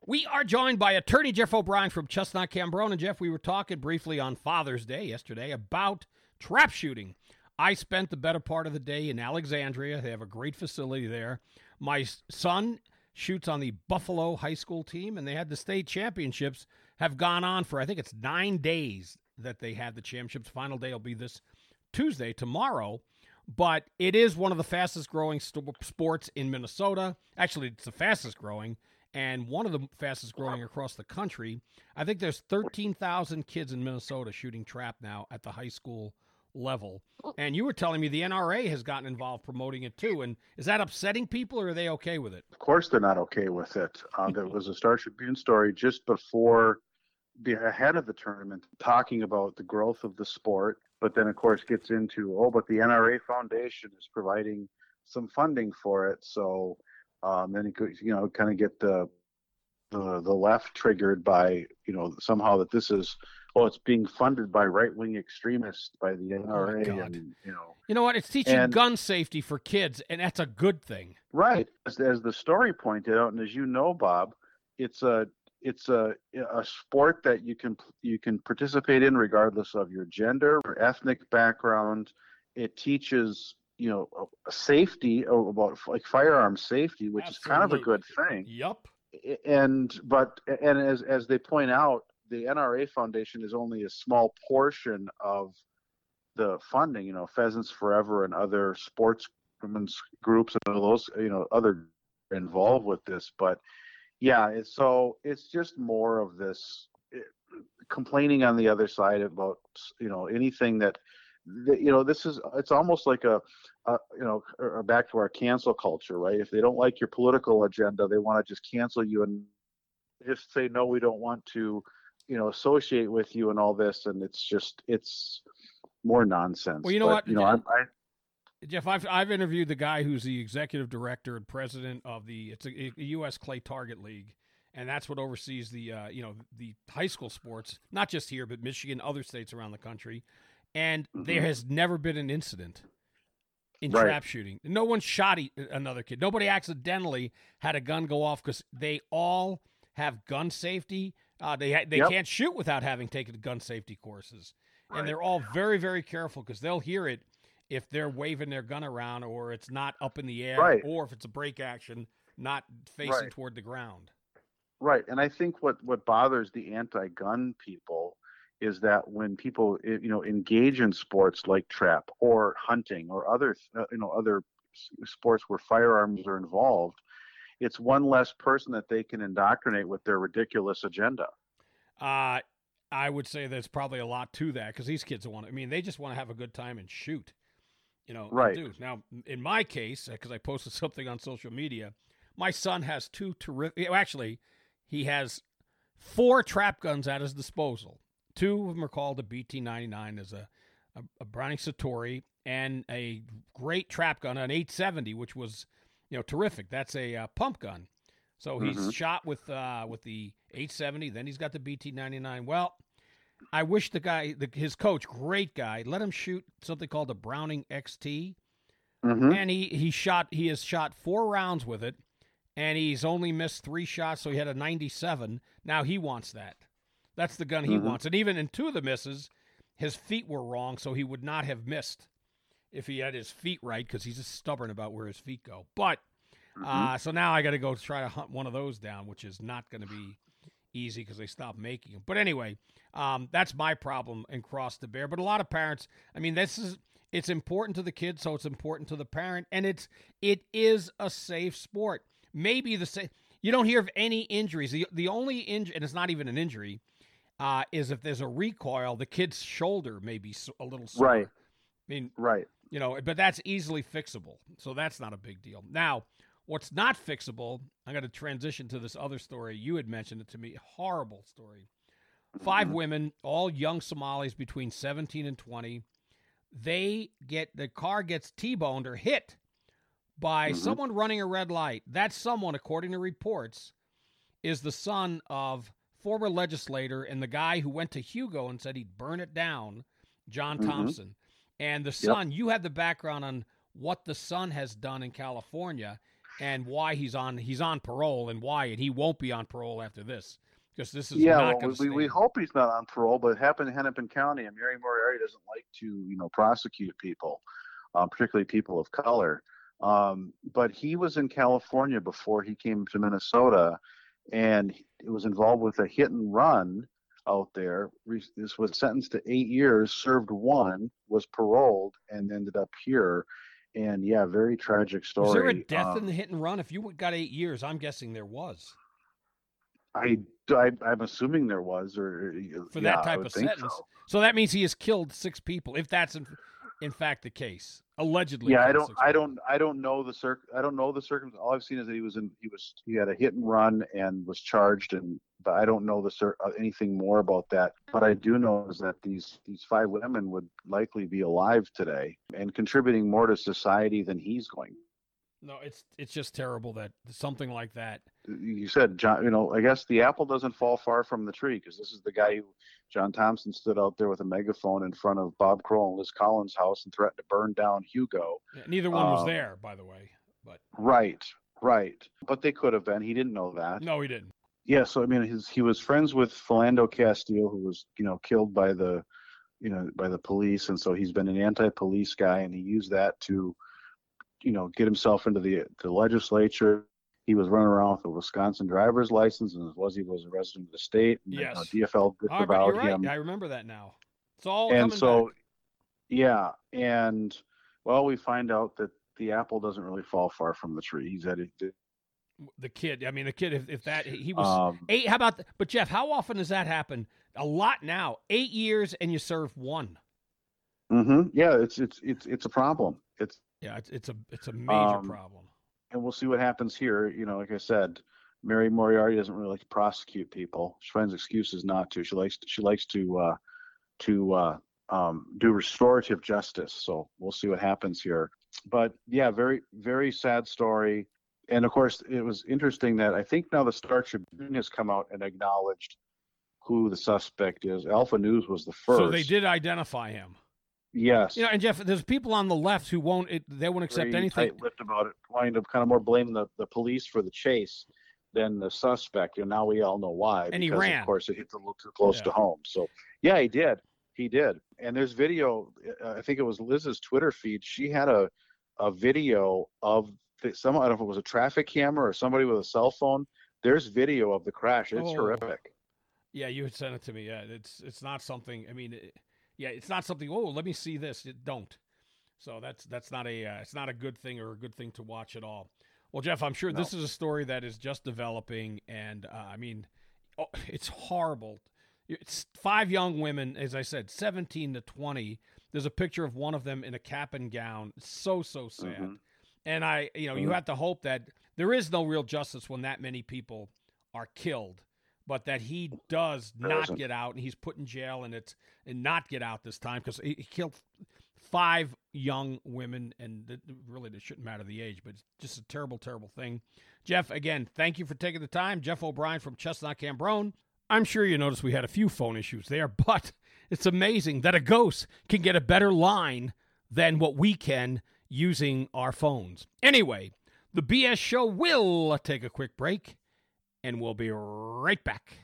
We are joined by attorney Jeff O'Brien from Chestnut Cambronne. And Jeff, we were talking briefly on Father's Day yesterday about trap shooting. I spent the better part of the day in Alexandria. They have a great facility there. My son shoots on the Buffalo high school team, and they had the state championships have gone on for, I think it's 9 days that they had the championships. Final day will be this Tuesday, tomorrow. But it is one of the fastest growing sports in Minnesota. Actually, it's the fastest growing. And one of the fastest growing across the country. I think there's 13,000 kids in Minnesota shooting trap now at the high school level. And you were telling me the NRA has gotten involved promoting it too. And is that upsetting people, or are they okay with it? Of course they're not okay with it. There was a Star Tribune story just ahead of the tournament talking about the growth of the sport, but then of course gets into, but the NRA Foundation is providing some funding for it. So then it could, kind of get the left triggered by, somehow that this is, it's being funded by right-wing extremists by the NRA. Oh, and, you know what? It's teaching gun safety for kids, and that's a good thing. Right. As the story pointed out, and as you know, Bob, it's a sport that you can participate in regardless of your gender or ethnic background. It teaches safety, about like firearm safety, which Absolutely. is kind of a good thing. Yep. And as they point out, the NRA Foundation is only a small portion of the funding. Pheasants Forever and other sportsmen's groups and those other involved with this. But yeah, it's just more of this complaining on the other side about anything that. It's almost like back to our cancel culture, right? If they don't like your political agenda, they want to just cancel you and just say, no, we don't want to, associate with you and all this. And it's more nonsense. Well, you know what? Jeff, I've interviewed the guy who's the executive director and president of it's a U.S. Clay Target League. And that's what oversees the high school sports, not just here, but Michigan, other states around the country. And there has never been an incident in trap shooting. No one shot another kid. Nobody accidentally had a gun go off because they all have gun safety. They can't shoot without having taken gun safety courses. Right. And they're all very, very careful because they'll hear it if they're waving their gun around or it's not up in the air or if it's a break action, not facing toward the ground. Right. And I think what bothers the anti-gun people is that when people engage in sports like trap or hunting or other sports where firearms are involved, it's one less person that they can indoctrinate with their ridiculous agenda. I would say there's probably a lot to that because these kids they just want to have a good time and shoot. Right. Do. Now, in my case, because I posted something on social media, my son has two terrific. Actually, he has 4 trap guns at his disposal. 2 of them are called a BT-99. There's a Browning Satori and a great trap gun, an 870, which was terrific. That's a pump gun. So he's shot with the 870. Then he's got the BT-99. Well, I wish the guy, his coach, great guy, let him shoot something called a Browning XT. And he has shot 4 rounds with it, and he's only missed 3 shots, so he had a 97. Now he wants that. That's the gun he wants. And even in 2 of the misses, his feet were wrong, so he would not have missed if he had his feet right, because he's just stubborn about where his feet go. But so now I got to go try to hunt one of those down, which is not going to be easy because they stopped making them. But anyway, that's my problem in Cross the Bear. But a lot of parents, it's important to the kid, so it's important to the parent, and it is a safe sport. Maybe you don't hear of any injuries. The only injury, and it's not even an injury, is if there's a recoil, the kid's shoulder may be a little sore. Right. Right. But that's easily fixable. So that's not a big deal. Now, what's not fixable, I'm going to transition to this other story. You had mentioned it to me. Horrible story. 5 women, all young Somalis between 17 and 20. The car gets T-boned or hit by someone running a red light. That someone, according to reports, is the son of former legislator and the guy who went to Hugo and said he'd burn it down, John Thompson. And the son, you have the background on what the son has done in California. and why he's on parole, and why, and he won't be on parole after this, because this is Yeah, not well, going to we stand. hope he's not on parole, but it happened in Hennepin County, and Mary Moriarty doesn't like to, prosecute people, particularly people of color. But he was in California before he came to Minnesota, and he was involved with a hit and run out there. This was sentenced to 8 years, served one, was paroled, and ended up here. And yeah, very tragic story. Was there a death in the hit and run? If you got 8 years, I'm guessing there was. I'm assuming there was, or for that type of sentence. So that means he has killed 6 people, if that's in fact the case. Allegedly. Yeah, I don't know the circumstances. All I've seen is that he had a hit and run and was charged, but I don't know anything more about that. But I do know is that these 5 women would likely be alive today and contributing more to society than he's going. No, it's just terrible that something like that. You said, John, I guess the apple doesn't fall far from the tree, because this is the guy who, John Thompson, stood out there with a megaphone in front of Bob Kroll and Liz Collins' house and threatened to burn down Hugo. Yeah, neither one was there, by the way. But Right. But they could have been. He didn't know that. No, he didn't. Yeah, so I mean, he was friends with Philando Castile, who was, killed by the police, and so he's been an anti-police guy, and he used that to get himself into the legislature. He was running around with a Wisconsin driver's license, and he was a resident of the state. And yes. DFL bitched about you're right. him. I remember that now. It's all and coming so, back. Yeah, and we find out that the apple doesn't really fall far from the tree. He's at the kid. I mean, the kid. If that he was 8. How about? But Jeff, how often does that happen? A lot now. 8 years and you serve 1. Mm-hmm. Yeah, it's a problem. It's a major problem. And we'll see what happens here. Like I said, Mary Moriarty doesn't really like to prosecute people. She finds excuses not to. She likes to do restorative justice. So we'll see what happens here. But yeah, very, very sad story. And of course, it was interesting that I think now the Star Tribune has come out and acknowledged who the suspect is. Alpha News was the first. So they did identify him. Yes. And Jeff, there's people on the left who won't accept very anything. Tight-lipped about it, wanting to kind of more blame the police for the chase than the suspect. And now we all know why. And because, he ran. Of course, it hit a little too close to home. So, yeah, he did. And there's video. I think it was Liz's Twitter feed. She had a video of I don't know if it was a traffic camera or somebody with a cell phone. There's video of the crash. It's horrific. Yeah, you had sent it to me. Yeah, it's not something. I mean. It's not something. Oh, let me see this. Don't. So that's not it's not a good thing or a good thing to watch at all. Well, Jeff, I'm sure this is a story that is just developing, and I mean, it's horrible. It's 5 young women, as I said, 17 to 20. There's a picture of one of them in a cap and gown. So sad. Mm-hmm. And you have to hope that there is no real justice when that many people are killed. But that he does not get out, and he's put in jail, and not get out this time, because he killed 5 young women, and really it shouldn't matter the age, but it's just a terrible, terrible thing. Jeff, again, thank you for taking the time. Jeff O'Brien from Chestnut Cambronne. I'm sure you noticed we had a few phone issues there, but it's amazing that a ghost can get a better line than what we can using our phones. Anyway, the BS Show will take a quick break. And we'll be right back.